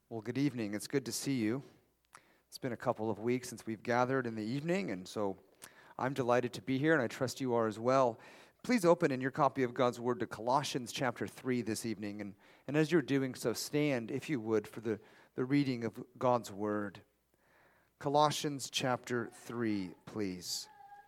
Well, good evening. It's good to see you. It's been a couple of weeks since we've gathered in the evening, and so I'm delighted to be here, and I trust you are as well. Please open in your copy of God's Word to Colossians chapter 3 this evening, and as you're doing so, stand, if you would, for the reading of God's Word. Colossians chapter 3, please.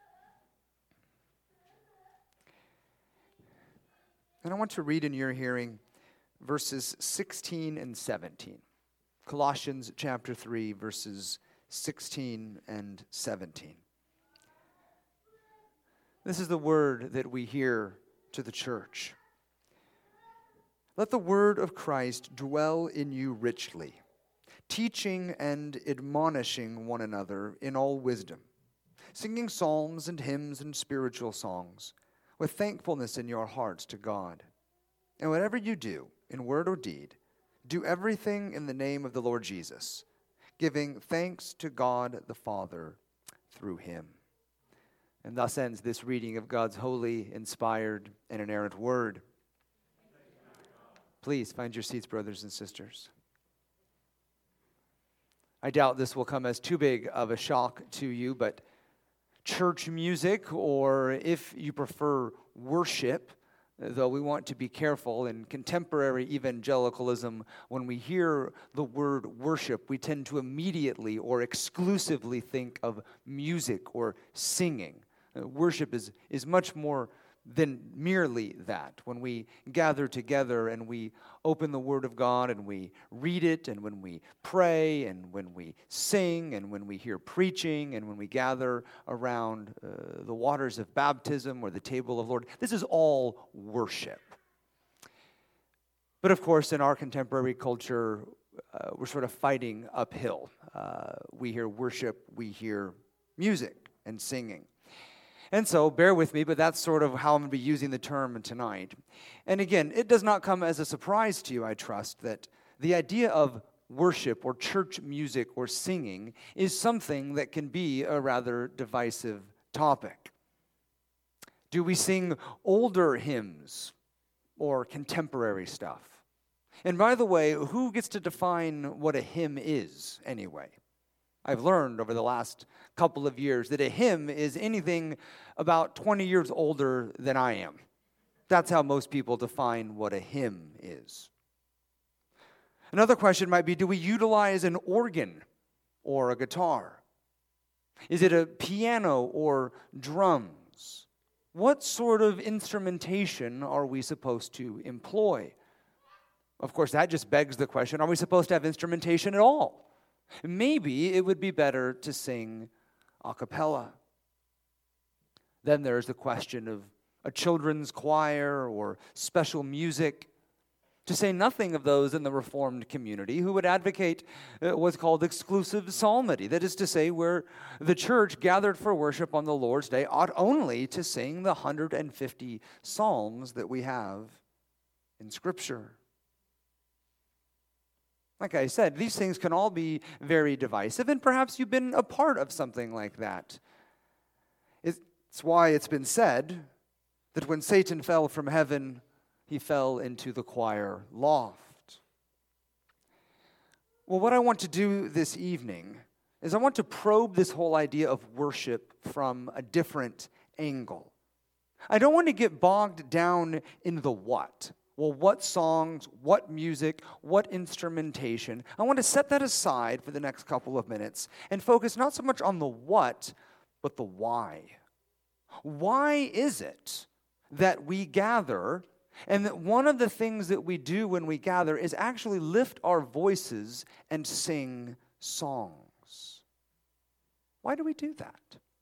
And I want to read in your hearing verses 16 and 17. Colossians chapter 3, verses 16 and 17. This is the word that we hear to the church. Let the word of Christ dwell in you richly, teaching and admonishing one another in all wisdom, singing psalms and hymns and spiritual songs, with thankfulness in your hearts to God. And whatever you do, in word or deed, do everything in the name of the Lord Jesus, giving thanks to God the Father through him. And thus ends this reading of God's holy, inspired, and inerrant word. Please find your seats, brothers and sisters. I doubt this will come as too big of a shock to you, but church music, or if you prefer worship, though we want to be careful in contemporary evangelicalism, when we hear the word worship, we tend to immediately or exclusively think of music or singing. Worship is much more than merely that. When we gather together and we open the Word of God and we read it, and when we pray and when we sing and when we hear preaching and when we gather around the waters of baptism or the table of the Lord, this is all worship. But of course, in our contemporary culture, we're sort of fighting uphill. We hear worship, we hear music and singing. And so, bear with me, but that's sort of how I'm going to be using the term tonight. And again, it does not come as a surprise to you, I trust, that the idea of worship or church music or singing is something that can be a rather divisive topic. Do we sing older hymns or contemporary stuff? And by the way, who gets to define what a hymn is anyway? I've learned over the last couple of years that a hymn is anything about 20 years older than I am. That's how most people define what a hymn is. Another question might be, do we utilize an organ or a guitar? Is it a piano or drums? What sort of instrumentation are we supposed to employ? Of course, that just begs the question, are we supposed to have instrumentation at all? Maybe it would be better to sing a cappella. Then there's the question of a children's choir or special music, to say nothing of those in the Reformed community who would advocate what's called exclusive psalmody. That is to say, where the church gathered for worship on the Lord's Day ought only to sing the 150 psalms that we have in Scripture. Like I said, these things can all be very divisive, and perhaps you've been a part of something like that. It's why it's been said that when Satan fell from heaven, he fell into the choir loft. Well, what I want to do this evening is I want to probe this whole idea of worship from a different angle. I don't want to get bogged down in the what. Well, what songs, what music, what instrumentation? I want to set that aside for the next couple of minutes and focus not so much on the what, but the why. Why is it that we gather, and that one of the things that we do when we gather is actually lift our voices and sing songs? Why do we do that?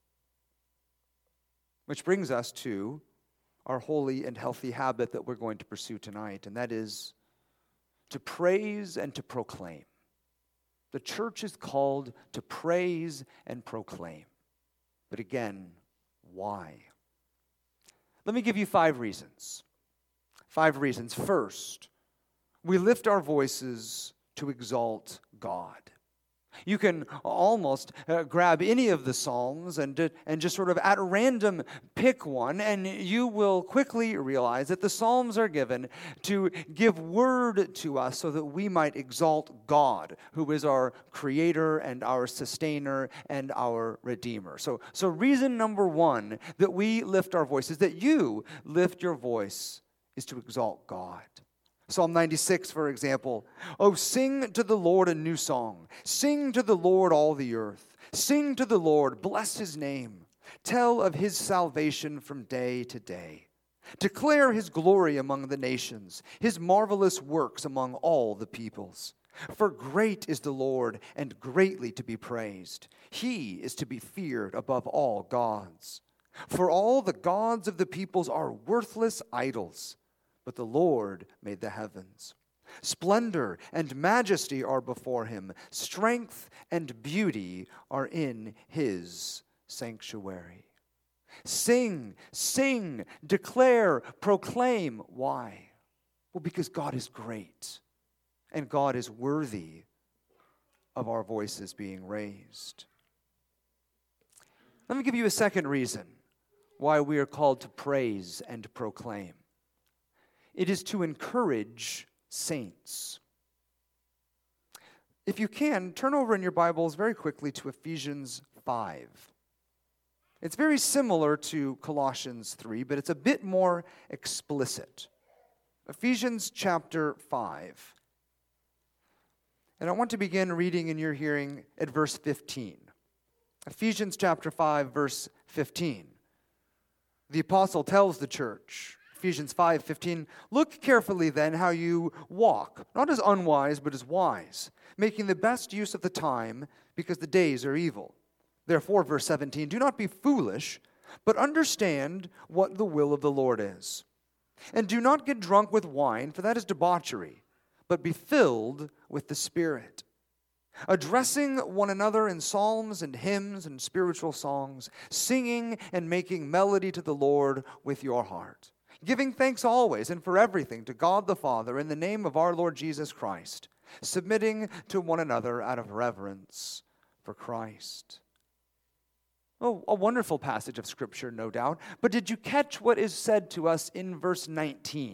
Which brings us to our holy and healthy habit that we're going to pursue tonight, and that is to praise and to proclaim. The church is called to praise and proclaim. But again, why? Let me give you 5 reasons. 5 reasons. First, we lift our voices to exalt God. You can almost grab any of the Psalms and just sort of at random pick one, and you will quickly realize that the Psalms are given to give word to us so that we might exalt God, who is our creator and our sustainer and our redeemer. So reason number one that we lift our voices, that you lift your voice, is to exalt God. Psalm 96, for example. Oh, sing to the Lord a new song. Sing to the Lord all the earth. Sing to the Lord, bless his name. Tell of his salvation from day to day. Declare his glory among the nations, his marvelous works among all the peoples. For great is the Lord and greatly to be praised. He is to be feared above all gods. For all the gods of the peoples are worthless idols, but the Lord made the heavens. Splendor and majesty are before him. Strength and beauty are in his sanctuary. Sing, sing, declare, proclaim. Why? Well, because God is great, and God is worthy of our voices being raised. Let me give you a second reason why we are called to praise and proclaim. It is to encourage saints. If you can, turn over in your Bibles very quickly to Ephesians 5. It's very similar to Colossians 3, but it's a bit more explicit. Ephesians chapter 5. And I want to begin reading in your hearing at verse 15. Ephesians chapter 5, verse 15. The apostle tells the church, Ephesians 5:15, look carefully then how you walk, not as unwise, but as wise, making the best use of the time, because the days are evil. Therefore, verse 17, do not be foolish, but understand what the will of the Lord is. And do not get drunk with wine, for that is debauchery, but be filled with the Spirit, addressing one another in psalms and hymns and spiritual songs, singing and making melody to the Lord with your heart, giving thanks always and for everything to God the Father in the name of our Lord Jesus Christ, submitting to one another out of reverence for Christ. Oh, a wonderful passage of Scripture, no doubt. But did you catch what is said to us in verse 19?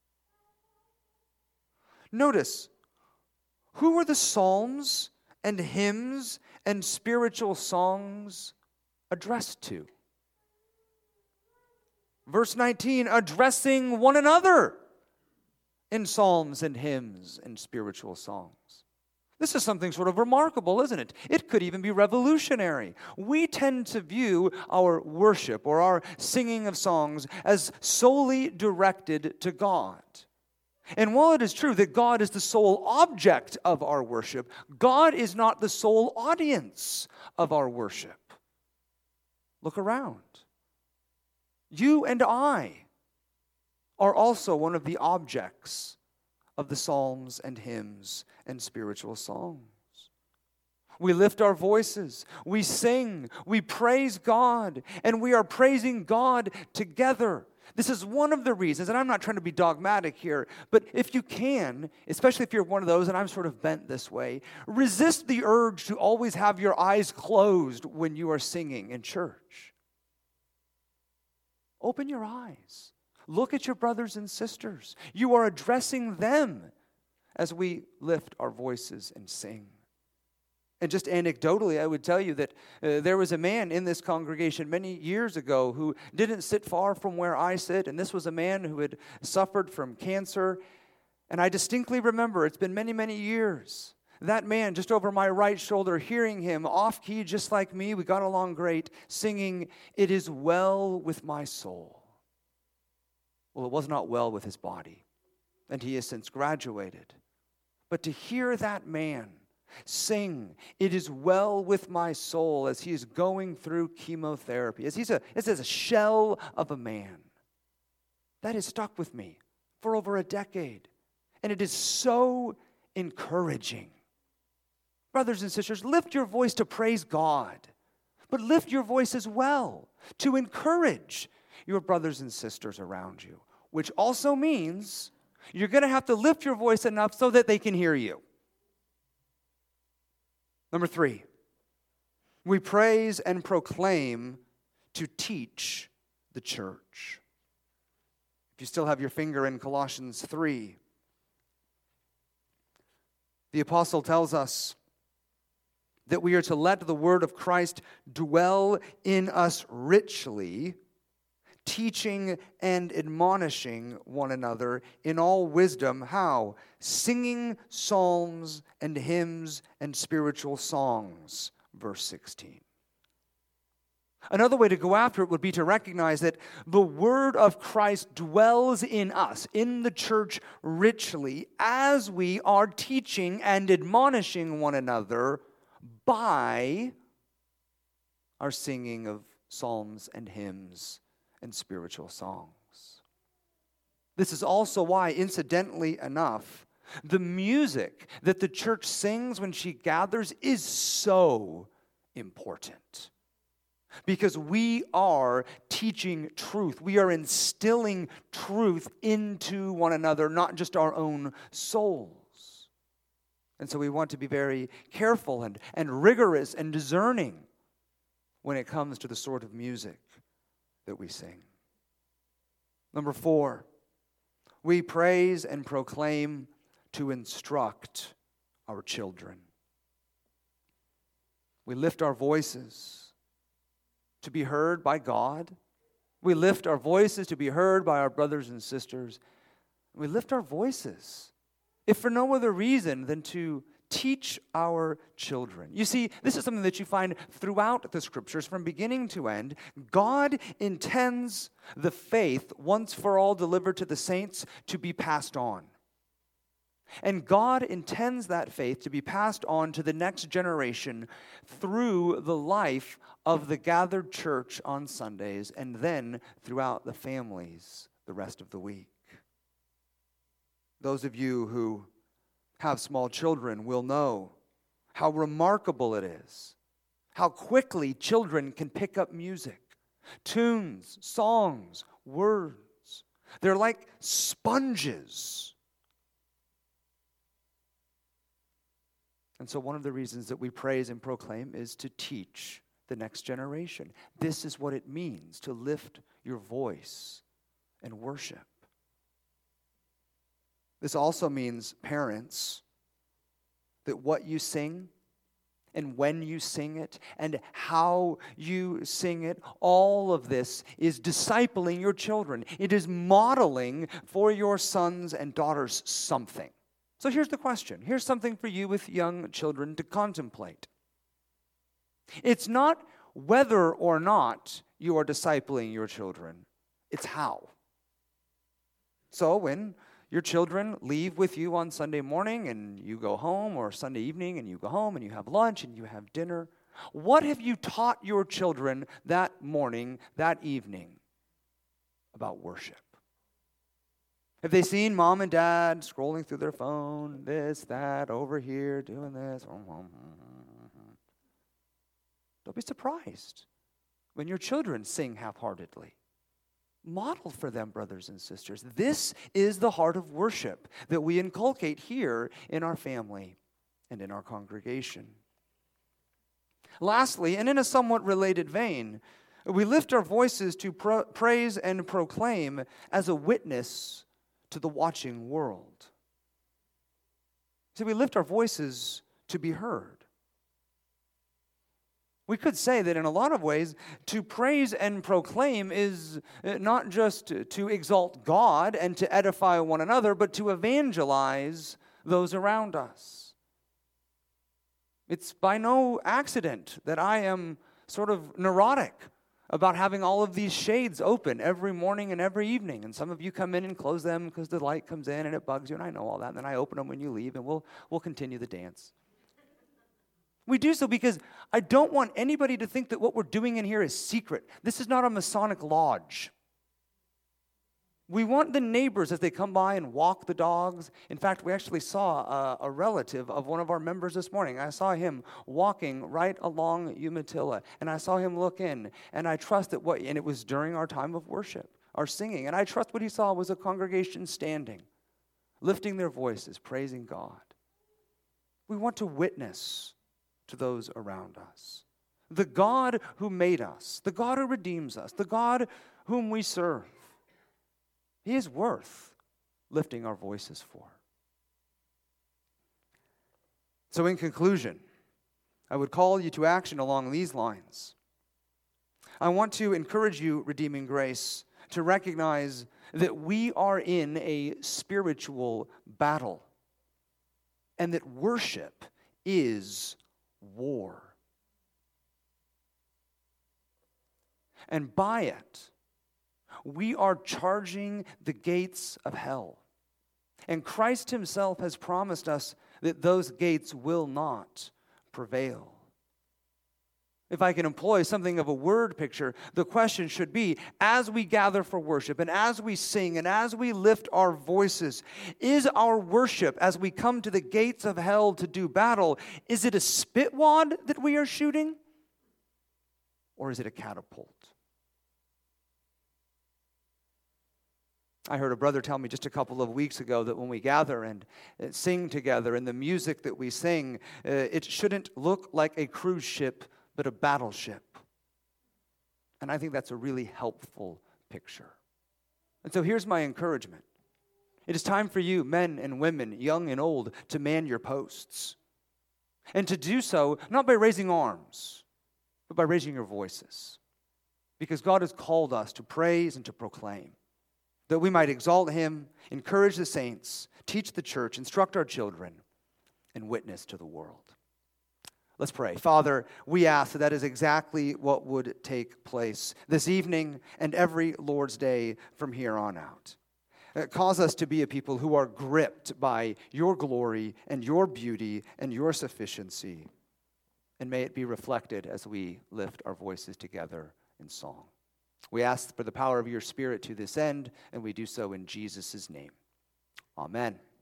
Notice, who are the psalms and hymns and spiritual songs addressed to? Verse 19, addressing one another in psalms and hymns and spiritual songs. This is something sort of remarkable, isn't it? It could even be revolutionary. We tend to view our worship or our singing of songs as solely directed to God. And while it is true that God is the sole object of our worship, God is not the sole audience of our worship. Look around. You and I are also one of the objects of the psalms and hymns and spiritual songs. We lift our voices, we sing, we praise God, and we are praising God together. This is one of the reasons, and I'm not trying to be dogmatic here, but if you can, especially if you're one of those, and I'm sort of bent this way, resist the urge to always have your eyes closed when you are singing in church. Open your eyes. Look at your brothers and sisters. You are addressing them as we lift our voices and sing. And just anecdotally, I would tell you that there was a man in this congregation many years ago who didn't sit far from where I sit, and this was a man who had suffered from cancer. And I distinctly remember, it's been many, many years, that man just over my right shoulder, hearing him off-key just like me, we got along great, singing, "It is well with my soul." Well, it was not well with his body, and he has since graduated. But to hear that man sing, "It is well with my soul," as he is going through chemotherapy, as a shell of a man, that has stuck with me for over a decade. And it is so encouraging. Brothers and sisters, lift your voice to praise God, but lift your voice as well to encourage your brothers and sisters around you, which also means you're going to have to lift your voice enough so that they can hear you. Number 3, we praise and proclaim to teach the church. If you still have your finger in Colossians 3, the apostle tells us that we are to let the word of Christ dwell in us richly, teaching and admonishing one another in all wisdom. How? Singing psalms and hymns and spiritual songs. Verse 16. Another way to go after it would be to recognize that the word of Christ dwells in us, in the church richly, as we are teaching and admonishing one another by our singing of psalms and hymns and spiritual songs. This is also why, incidentally enough, the music that the church sings when she gathers is so important. Because we are teaching truth. We are instilling truth into one another, not just our own souls. And so we want to be very careful and rigorous and discerning when it comes to the sort of music that we sing. Number 4, we praise and proclaim to instruct our children. We lift our voices to be heard by God. We lift our voices to be heard by our brothers and sisters. We lift our voices, if for no other reason than to teach our children. You see, this is something that you find throughout the Scriptures from beginning to end. God intends the faith, once for all delivered to the saints, to be passed on. And God intends that faith to be passed on to the next generation through the life of the gathered church on Sundays and then throughout the families the rest of the week. Those of you who have small children will know how remarkable it is, how quickly children can pick up music, tunes, songs, words. They're like sponges. And so one of the reasons that we praise and proclaim is to teach the next generation. This is what it means to lift your voice and worship. This also means, parents, that what you sing and when you sing it and how you sing it, all of this is discipling your children. It is modeling for your sons and daughters something. So here's the question. Here's something for you with young children to contemplate. It's not whether or not you are discipling your children. It's how. So when your children leave with you on Sunday morning and you go home, or Sunday evening and you go home and you have lunch and you have dinner, what have you taught your children that morning, that evening about worship? Have they seen mom and dad scrolling through their phone, this, that, over here, doing this? Don't be surprised when your children sing half-heartedly. Model for them, brothers and sisters. This is the heart of worship that we inculcate here in our family and in our congregation. Lastly, and in a somewhat related vein, we lift our voices to praise and proclaim as a witness to the watching world. So we lift our voices to be heard. We could say that in a lot of ways, to praise and proclaim is not just to exalt God and to edify one another, but to evangelize those around us. It's by no accident that I am sort of neurotic about having all of these shades open every morning and every evening. And some of you come in and close them because the light comes in and it bugs you, and I know all that. And then I open them when you leave, and we'll continue the dance. We do so because I don't want anybody to think that what we're doing in here is secret. This is not a Masonic lodge. We want the neighbors, as they come by and walk the dogs. In fact, we actually saw a relative of one of our members this morning. I saw him walking right along Umatilla, and I saw him look in, and I trust that and it was during our time of worship, our singing, and I trust what he saw was a congregation standing, lifting their voices, praising God. We want to witness to those around us. The God who made us, the God who redeems us, the God whom we serve, He is worth lifting our voices for. So in conclusion, I would call you to action along these lines. I want to encourage you, Redeeming Grace, to recognize that we are in a spiritual battle and that worship is war. And by it, we are charging the gates of hell. And Christ Himself has promised us that those gates will not prevail. If I can employ something of a word picture, the question should be, as we gather for worship and as we sing and as we lift our voices, is our worship as we come to the gates of hell to do battle, is it a spit wad that we are shooting? Or is it a catapult? I heard a brother tell me just a couple of weeks ago that when we gather and sing together, and the music that we sing, it shouldn't look like a cruise ship, but a battleship. And I think that's a really helpful picture. And so here's my encouragement. It is time for you, men and women, young and old, to man your posts. And to do so, not by raising arms, but by raising your voices. Because God has called us to praise and to proclaim, that we might exalt Him, encourage the saints, teach the church, instruct our children, and witness to the world. Let's pray. Father, we ask that is exactly what would take place this evening and every Lord's Day from here on out. Cause us to be a people who are gripped by your glory and your beauty and your sufficiency. And may it be reflected as we lift our voices together in song. We ask for the power of your Spirit to this end, and we do so in Jesus' name. Amen.